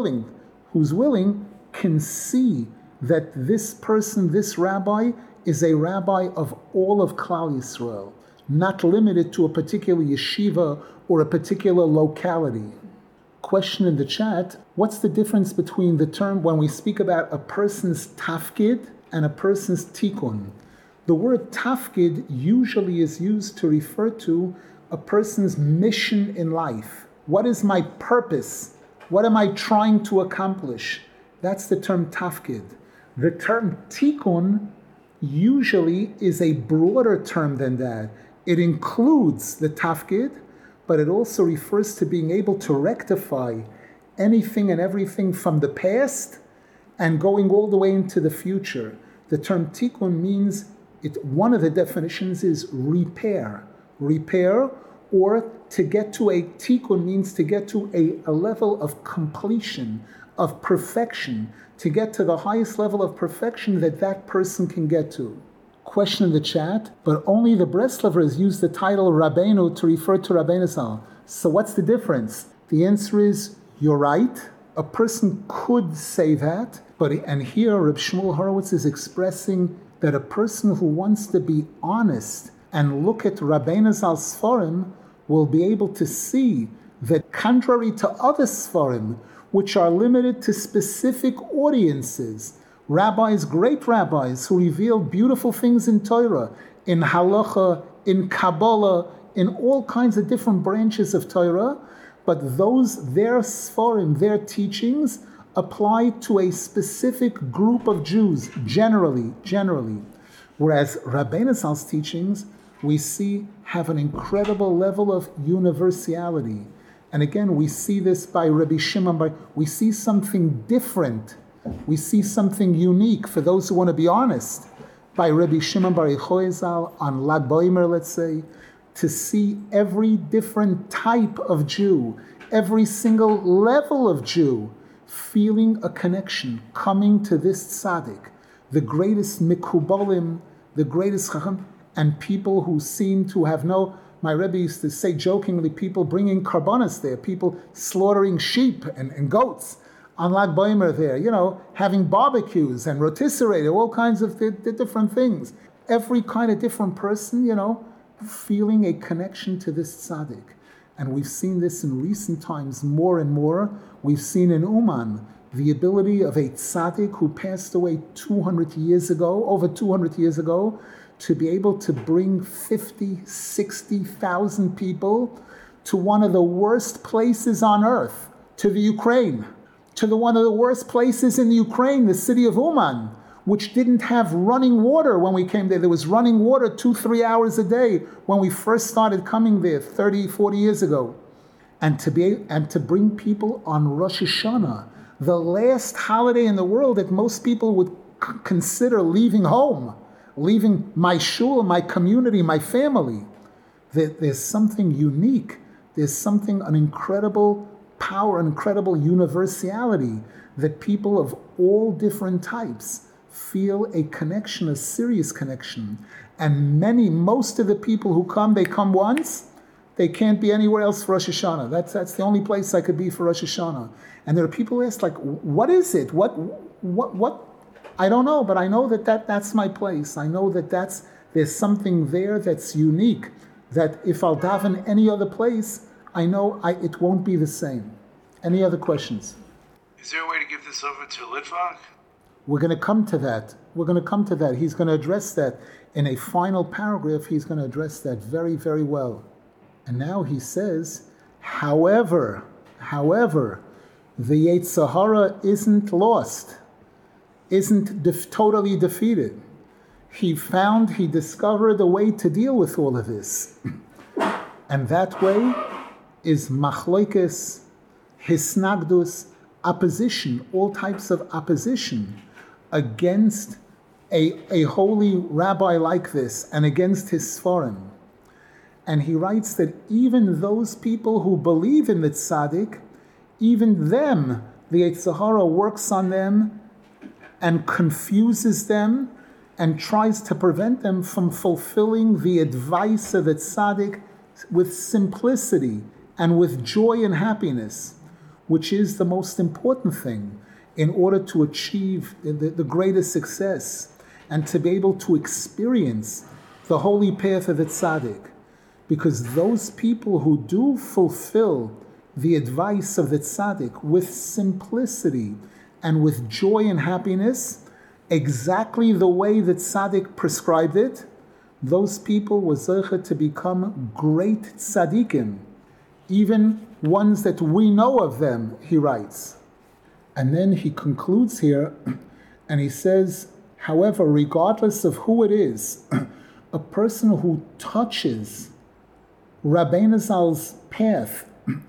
can see that this person, this rabbi, is a rabbi of all of Klal Yisrael, not limited to a particular yeshiva or a particular locality. Question in the chat, what's the difference between the term when we speak about a person's tafkid and a person's tikkun? The word tafkid usually is used to refer to a person's mission in life. What is my purpose? What am I trying to accomplish? That's the term tafkid. The term tikkun usually is a broader term than that. It includes the tafkid, but it also refers to being able to rectify anything and everything from the past and going all the way into the future. The term tikkun means, one of the definitions is repair. Repair, or to get to a tikkun means to get to a level of completion, of perfection, to get to the highest level of perfection that person can get to. Question in the chat, but only the Breslovers use the title Rabbeinu to refer to Rabbeinu Zal. So what's the difference? The answer is, you're right. A person could say that, and here Reb Shmuel Horowitz is expressing that a person who wants to be honest and look at Rabbeinu Zal's Sfarim will be able to see that contrary to other Sfarim, which are limited to specific audiences, rabbis, great rabbis, who revealed beautiful things in Torah, in Halacha, in Kabbalah, in all kinds of different branches of Torah, but their Sfarim, their teachings, apply to a specific group of Jews, generally. Whereas Rabbeinu Zal's teachings, we see, have an incredible level of universality. And again, we see this by Rabbi Shimon. We see something different. We see something unique, for those who want to be honest, by Rabbi Shimon Bar Yochai Zal on Lag BaOmer, let's say, to see every different type of Jew, every single level of Jew, feeling a connection, coming to this tzaddik, the greatest mikubalim, the greatest chacham, and people who seem to have my Rebbe used to say jokingly, people bringing karbanos there, people slaughtering sheep and goats on Lag BaOmer there, having barbecues and rotisserie, all kinds of different things. Every kind of different person, feeling a connection to this tzaddik. And we've seen this in recent times more and more. We've seen in Uman the ability of a tzaddik who passed away over 200 years ago, to be able to bring 50, 60,000 people to one of the worst places on earth, to the Ukraine, one of the worst places in the Ukraine, the city of Uman, which didn't have running water when we came there. There was running water 2-3 hours a day when we first started coming there 30, 40 years ago. And to bring people on Rosh Hashanah, the last holiday in the world that most people would consider leaving home, leaving my shul, my community, my family. There's something unique. There's an incredible power, an incredible universality that people of all different types feel a connection, a serious connection. And most of the people who come, they come once. They can't be anywhere else for Rosh Hashanah. That's the only place I could be for Rosh Hashanah. And there are people who ask, what is it? What? I don't know, but I know that's my place. I know there's something there that's unique, that if I'll daven any other place, I know it won't be the same. Any other questions? Is there a way to give this over to Litvak? We're going to come to that. He's going to address that in a final paragraph. He's going to address that very, very well. And now he says, however, the Yetzer Hara isn't lost, isn't totally defeated. He discovered a way to deal with all of this. And that way is machlokes, hisnagdus, opposition, all types of opposition against a holy rabbi like this and against his sfarim. And he writes that even those people who believe in the tzaddik, even them, the Yetzer Hara works on them and confuses them and tries to prevent them from fulfilling the advice of the tzaddik with simplicity and with joy and happiness, which is the most important thing in order to achieve the greatest success and to be able to experience the holy path of the tzaddik. Because those people who do fulfill the advice of the tzaddik with simplicity and with joy and happiness, exactly the way that tzaddik prescribed it, those people were zeicha to become great tzaddikim, even ones that we know of them, he writes. And then he concludes here, and he says, however, regardless of who it is, a person who touches Rabbeinu Zal's path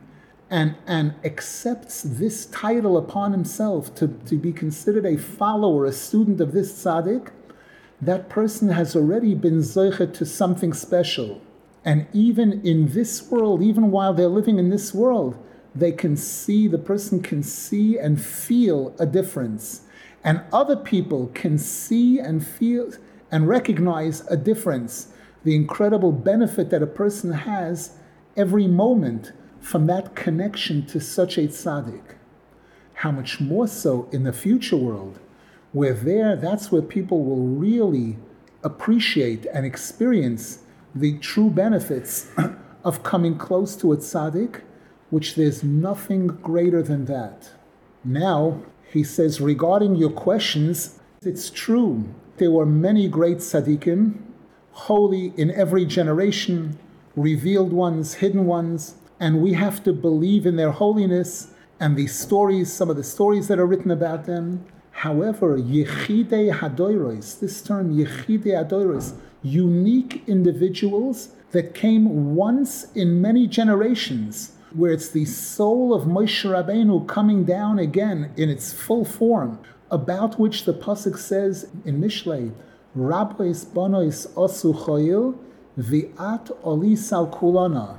and accepts this title upon himself to be considered a follower, a student of this tzaddik, that person has already been zeicha to something special. And even in this world, even while they're living in this world, the person can see and feel a difference. And other people can see and feel and recognize a difference. The incredible benefit that a person has every moment from that connection to such a tzaddik. How much more so in the future world, where that's where people will really appreciate and experience the true benefits of coming close to a tzaddik, which there's nothing greater than that. Now, he says, regarding your questions, it's true. There were many great tzaddikim, holy in every generation, revealed ones, hidden ones, and we have to believe in their holiness and the stories, some of the stories that are written about them. However, Yechidei Hadoros, this term Yechidei Hadoros, unique individuals that came once in many generations, where it's the soul of Moshe Rabbeinu coming down again in its full form, about which the pasuk says in Mishlei, Rabbis Bonois Osu Choyil, Vi'at Olis Al Kulana.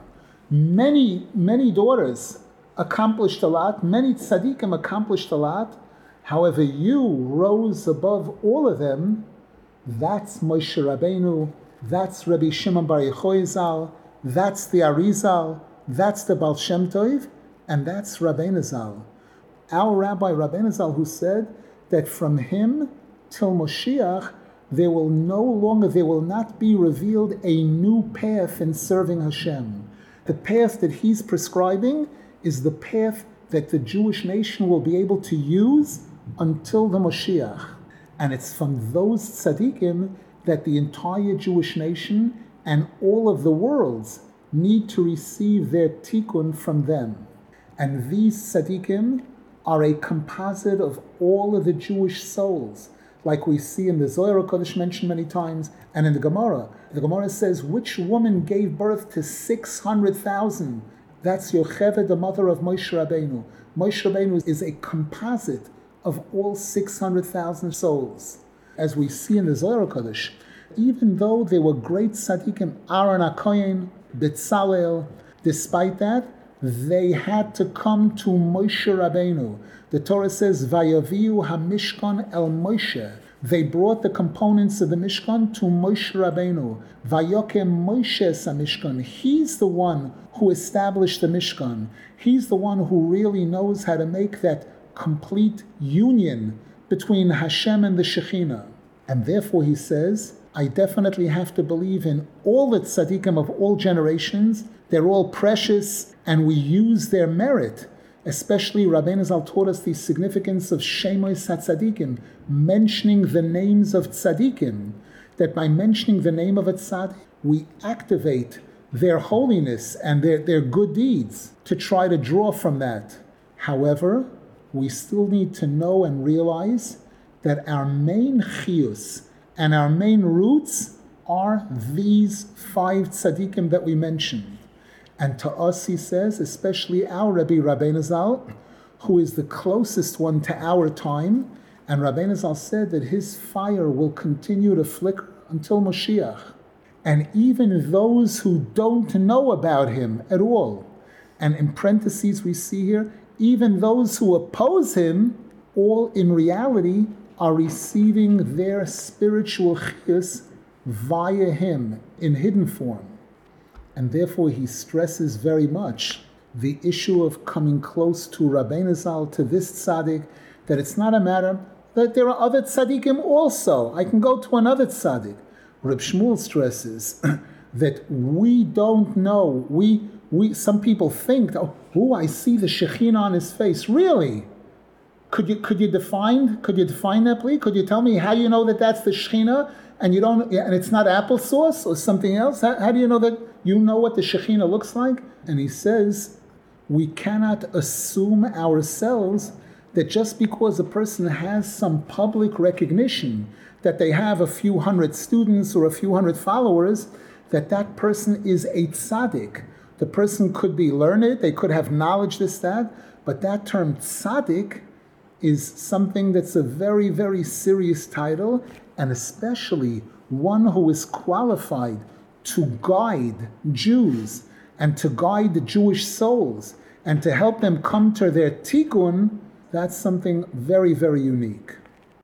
Many daughters accomplished a lot, many tzaddikim accomplished a lot. However, you rose above all of them. That's Moshe Rabbeinu, that's Rabbi Shimon Bar Yochai Zal, that's the Arizal, that's the Baal Shem Tov, and that's Rabbeinu Zal. Our Rabbi Rabbeinu Zal, who said that from him till Moshiach, there will not be revealed a new path in serving Hashem. The path that he's prescribing is the path that the Jewish nation will be able to use until the Moshiach. And it's from those tzaddikim that the entire Jewish nation and all of the worlds need to receive their tikkun from them. And these tzaddikim are a composite of all of the Jewish souls, like we see in the Zohar HaKadosh mentioned many times, and in the Gemara. The Gemara says, which woman gave birth to 600,000? That's Yocheved, the mother of Moshe Rabbeinu. Moshe Rabbeinu is a composite of all 600,000 souls. As we see in the Zohar HaKadosh, even though there were great tzaddikim, Aaron HaKohen, Betzalel, despite that, they had to come to Moshe Rabbeinu. The Torah says, Vayaviu HaMishkan El Moshe. They brought the components of the Mishkan to Moshe Rabbeinu. Vayokem Moshe HaMishkan. He's the one who established the Mishkan. He's the one who really knows how to make that complete union between Hashem and the Shekhinah. And therefore he says, I definitely have to believe in all the tzaddikim of all generations. They're all precious, and we use their merit. Especially Rabbeinu Zal taught us the significance of Shemos HaTzaddikim, mentioning the names of tzaddikim, that by mentioning the name of a tzaddik, we activate their holiness and their good deeds to try to draw from that. However, we still need to know and realize that our main chiyus and our main roots are these 5 tzaddikim that we mentioned. And to us, he says, especially our Rabbi Rabbeinu Zal, who is the closest one to our time, and Rabbeinu Zal said that his fire will continue to flicker until Moshiach. And even those who don't know about him at all, and in parentheses we see here, even those who oppose him, all in reality are receiving their spiritual chiyus via him in hidden form. And therefore he stresses very much the issue of coming close to Rabbeinu Zal, to this tzaddik, that it's not a matter that there are other tzaddikim also. I can go to another tzaddik. Reb Shmuel stresses that we don't know. Some people think, I see the Shekhinah on his face. Really? Could you define that, please? Could you tell me how you know that that's the Shekhinah and it's not applesauce or something else? How do you know that you know what the Shekhinah looks like? And he says, we cannot assume ourselves that just because a person has some public recognition, that they have a few hundred students or a few hundred followers, that person is a tzaddik. The person could be learned, they could have knowledge, that, but that term tzaddik is something that's a very, very serious title, and especially one who is qualified to guide Jews and to guide the Jewish souls and to help them come to their tikkun, that's something very, very unique.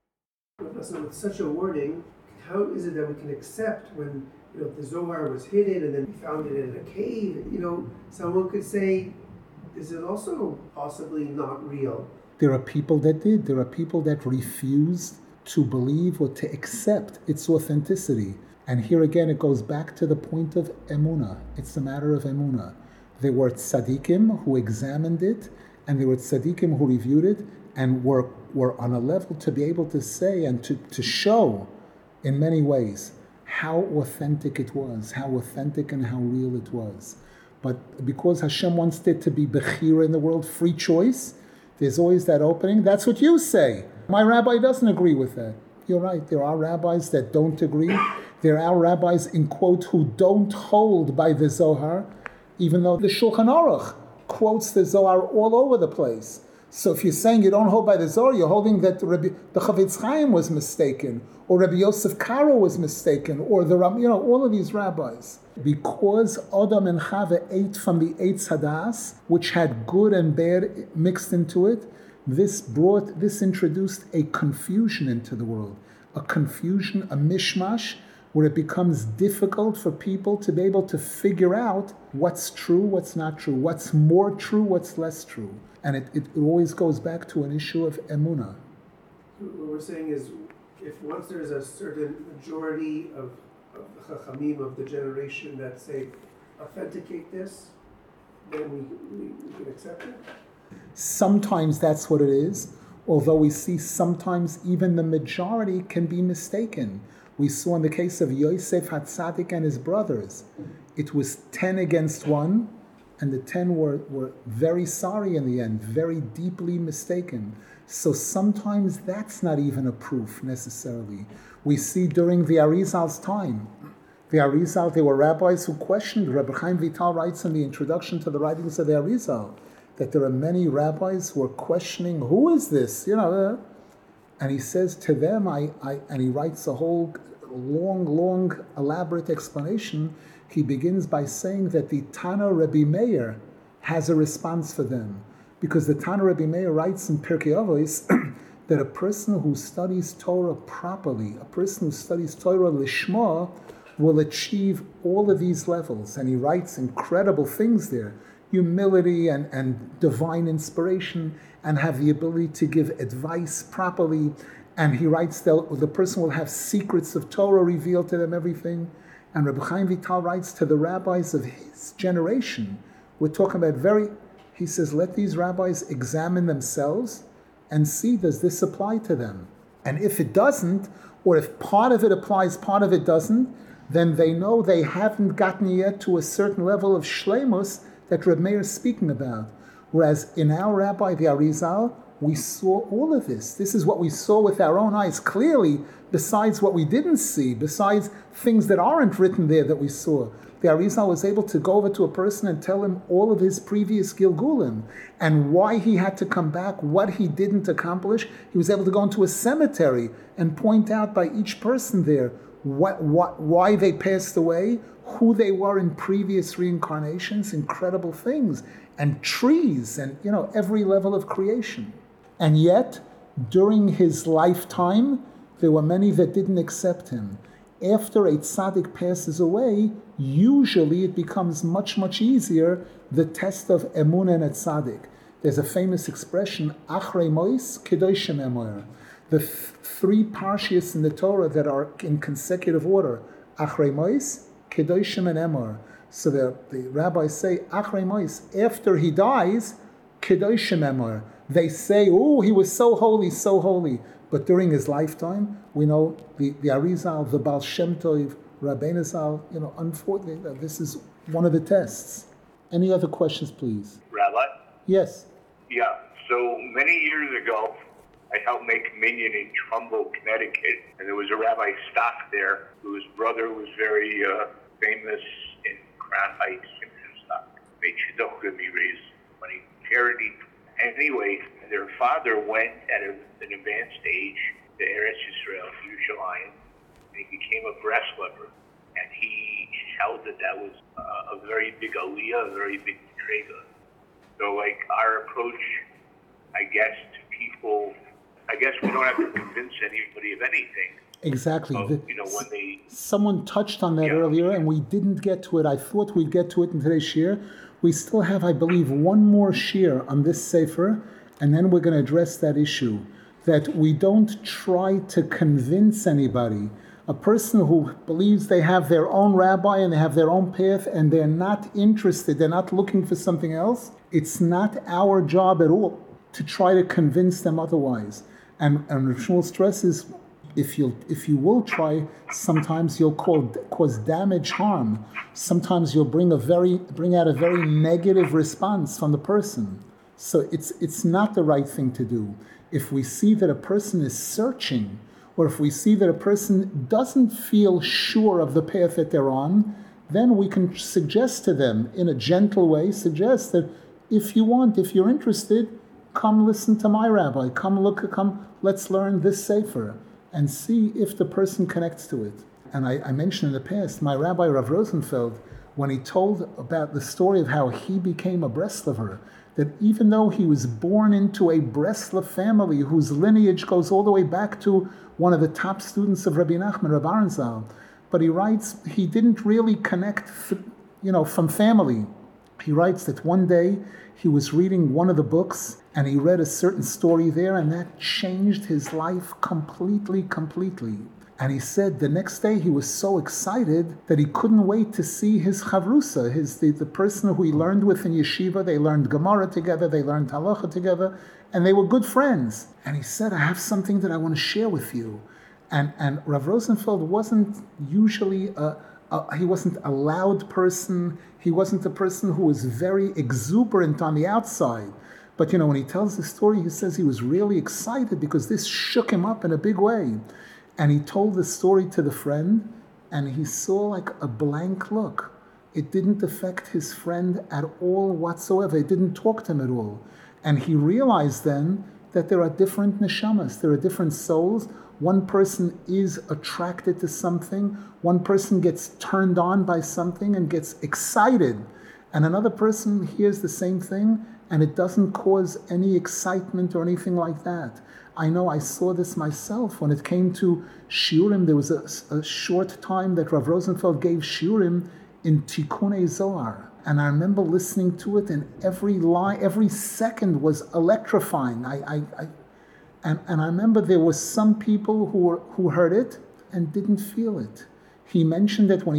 So with such a warning, how is it that we can accept when the Zohar was hidden and then we found it in a cave? Someone could say, is it also possibly not real? There are people that did. There are people that refused to believe or to accept its authenticity. And here again, it goes back to the point of emunah. It's a matter of emunah. There were tzaddikim who examined it, and there were tzaddikim who reviewed it, and were on a level to be able to say and to show in many ways how authentic it was, how authentic and how real it was. But because Hashem wants it to be bechira in the world, free choice, there's always that opening. That's what you say. My rabbi doesn't agree with that. You're right. There are rabbis that don't agree. There are rabbis, in quote, who don't hold by the Zohar, even though the Shulchan Aruch quotes the Zohar all over the place. So if you're saying you don't hold by the Zohar, you're holding that the Chavetz Chaim was mistaken, or Rabbi Yosef Karo was mistaken, or all of these rabbis. Because Adam and Chava ate from the Eitz Hadas, which had good and bad mixed into it, this introduced a confusion into the world, a confusion, a mishmash, where it becomes difficult for people to be able to figure out what's true, what's not true, what's more true, what's less true. And it always goes back to an issue of emunah. What we're saying is, if once there's a certain majority of the chachamim of the generation that say, authenticate this, then we can accept it? Sometimes that's what it is, although we see sometimes even the majority can be mistaken. We saw in the case of Yosef HaTzadik and his brothers, it was 10 against 1, and the 10 were very sorry in the end, very deeply mistaken. So sometimes that's not even a proof necessarily. We see during the Arizal's time, there were rabbis who questioned. Rabbi Chaim Vital writes in the introduction to the writings of the Arizal that there are many rabbis who are questioning, who is this? And he says to them, and he writes a whole long, elaborate explanation. He begins by saying that the Tana Rebbe Meir has a response for them. Because the Tana Rebbe Meir writes in Pirkei Avos that a person who studies Torah properly, a person who studies Torah lishma, will achieve all of these levels. And he writes incredible things there. Humility and divine inspiration, and have the ability to give advice properly. And he writes that the person will have secrets of Torah revealed to them, everything. And Rabbi Chaim Vital writes to the rabbis of his generation, we're talking about he says, let these rabbis examine themselves and see, does this apply to them? And if it doesn't, or if part of it applies, part of it doesn't, then they know they haven't gotten yet to a certain level of shleimus that Reb Meir is speaking about. Whereas in our rabbi, the Arizal, we saw all of this. This is what we saw with our own eyes, clearly, besides what we didn't see, besides things that aren't written there that we saw. The Arizal was able to go over to a person and tell him all of his previous Gilgulim and why he had to come back, what he didn't accomplish. He was able to go into a cemetery and point out by each person there why they passed away, who they were in previous reincarnations, incredible things, and trees, and every level of creation. And yet, during his lifetime, there were many that didn't accept him. After a tzaddik passes away, usually it becomes much, much easier, the test of emunah and a tzaddik. There's a famous expression, achrei mois kedoshim emor. The three parshias in the Torah that are in consecutive order, achrei mois, kedoshim and emor. So the rabbis say, achrei mois, after he dies, kedoshim emor. They say, oh, he was so holy, so holy. But during his lifetime, we know the Arizal, the Baal Shem Tov, Rabbeinu Zal, unfortunately, this is one of the tests. Any other questions, please? Rabbi? Yes. Yeah, so many years ago, I helped make minyan in Trumbull, Connecticut, and there was a Rabbi Stock there whose brother was very famous in Crown Heights, Simpson Stock. Made shidduch raised money charity. Anyway, their father went at an advanced age to Eretz Yisrael, Yerushalayim, and he became a breast leper. And he held that was a very big aliyah, a very big trega. So like our approach, I guess, to people, I guess we don't have to convince anybody of anything. Exactly. When they... Someone touched on that earlier, and we didn't get to it. I thought we'd get to it in today's shir. We still have, I believe, one more shir on this sefer, and then we're going to address that issue, that we don't try to convince anybody. A person who believes they have their own rabbi and they have their own path and they're not interested, they're not looking for something else, it's not our job at all to try to convince them otherwise. And Rav Shmuel stresses, if you will try, sometimes you'll cause damage, harm. Sometimes you'll bring out a very negative response from the person. So it's not the right thing to do. If we see that a person is searching, or if we see that a person doesn't feel sure of the path that they're on, then we can suggest to them in a gentle way, suggest that if you're interested, come listen to my rabbi, come, let's learn this sefer, and see if the person connects to it. And I mentioned in the past, my rabbi Rav Rosenfeld, when he told about the story of how he became a Breslover, that even though he was born into a Breslov family whose lineage goes all the way back to one of the top students of Rabbi Nachman, Rabbi Aronzal, but he writes he didn't really connect, from family. He writes that one day he was reading one of the books and he read a certain story there, and that changed his life completely. And he said the next day he was so excited that he couldn't wait to see his chavrusa, the person who he learned with in yeshiva. They learned Gemara together, they learned halacha together, and they were good friends. And he said, I have something that I want to share with you. And Rav Rosenfeld wasn't usually he wasn't a loud person. He wasn't a person who was very exuberant on the outside. But when he tells the story, he says he was really excited because this shook him up in a big way. And he told the story to the friend, and he saw like a blank look. It didn't affect his friend at all whatsoever. It didn't talk to him at all. And he realized then that there are different neshamas, there are different souls. One person is attracted to something, one person gets turned on by something and gets excited, and another person hears the same thing and it doesn't cause any excitement or anything like that. I know I saw this myself when it came to shiurim. There was a short time that Rav Rosenfeld gave shiurim in Tikkunei Zohar, and I remember listening to it, and every line, every second was electrifying. And I remember there were some people who heard it and didn't feel it. He mentioned that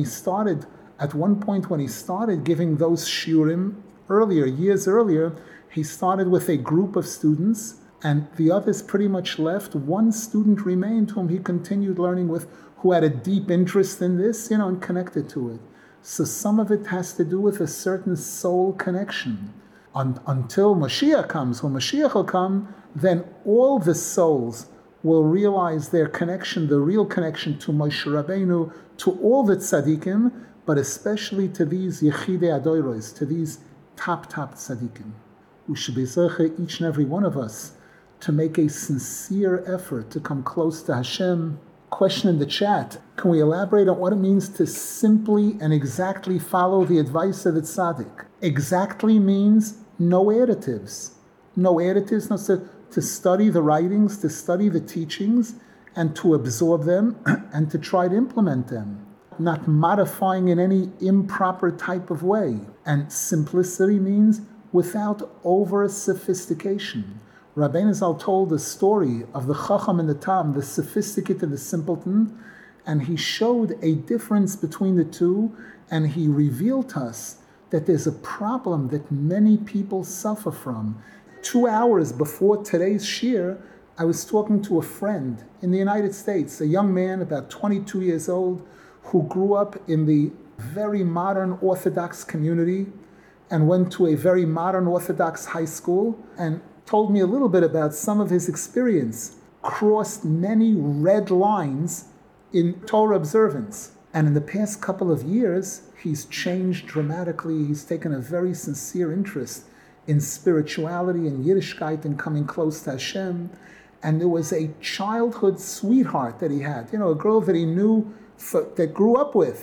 at one point when he started giving those shiurim years earlier, he started with a group of students, and the others pretty much left. One student remained whom he continued learning with, who had a deep interest in this, and connected to it. So some of it has to do with a certain soul connection. Until Mashiach comes, when Mashiach will come, then all the souls will realize their connection, the real connection to Moshe Rabbeinu, to all the tzaddikim, but especially to these Yechidei Adoros, to these top tzaddikim. We should be zeicha, each and every one of us, to make a sincere effort to come close to Hashem. Question in the chat: can we elaborate on what it means to simply and exactly follow the advice of the tzaddik? Exactly means no additives. No additives, to study the writings, to study the teachings, and to absorb them, and to try to implement them. Not modifying in any improper type of way. And simplicity means without over-sophistication. Rabbeinu Zal told the story of the Chacham and the Tam, the sophisticate and the simpleton, and he showed a difference between the two, and he revealed to us that there's a problem that many people suffer from. 2 hours before today's shir, I was talking to a friend in the United States, a young man about 22 years old, who grew up in the very modern Orthodox community and went to a very modern Orthodox high school, and told me a little bit about some of his experience, crossed many red lines in Torah observance. And in the past couple of years, he's changed dramatically. He's taken a very sincere interest in spirituality and Yiddishkeit and coming close to Hashem. And there was a childhood sweetheart that he had, a girl that he knew, that grew up with.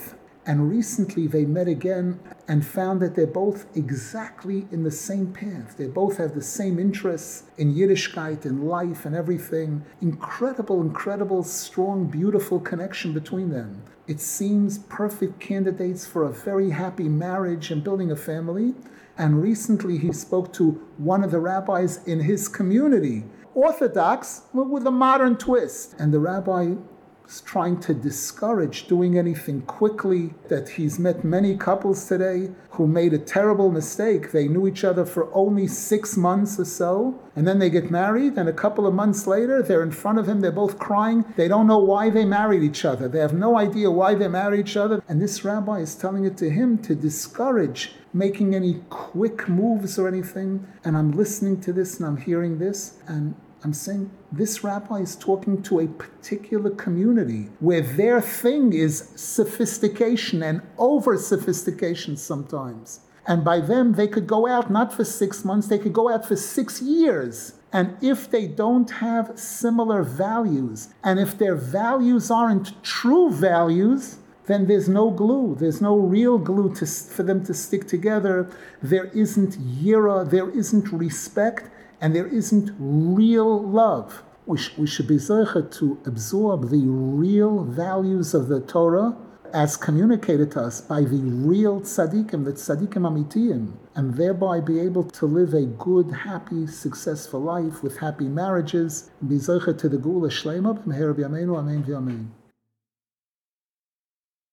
And recently they met again and found that they're both exactly in the same path. They both have the same interests in Yiddishkeit, in life and everything. Incredible, strong, beautiful connection between them. It seems perfect candidates for a very happy marriage and building a family. And recently he spoke to one of the rabbis in his community, Orthodox, but with a modern twist. And the rabbi is trying to discourage doing anything quickly, that he's met many couples today who made a terrible mistake. They knew each other for only 6 months or so, and then they get married, and a couple of months later, they're in front of him, they're both crying. They don't know why they married each other. They have no idea why they married each other. And this rabbi is telling it to him to discourage making any quick moves or anything. And I'm listening to this and I'm hearing this, and I'm saying this rabbi is talking to a particular community where their thing is sophistication and over-sophistication sometimes. And by them, they could go out not for 6 months, they could go out for 6 years. And if they don't have similar values, and if their values aren't true values, then there's no glue. There's no real glue for them to stick together. There isn't yira, there isn't respect, and there isn't real love. We should be zeicha to absorb the real values of the Torah as communicated to us by the real tzaddikim, the tzaddikim amitiyim, and thereby be able to live a good, happy, successful life with happy marriages. Be zeicha to the Geula Shleima b'meher b'yameinu, amen v'amen.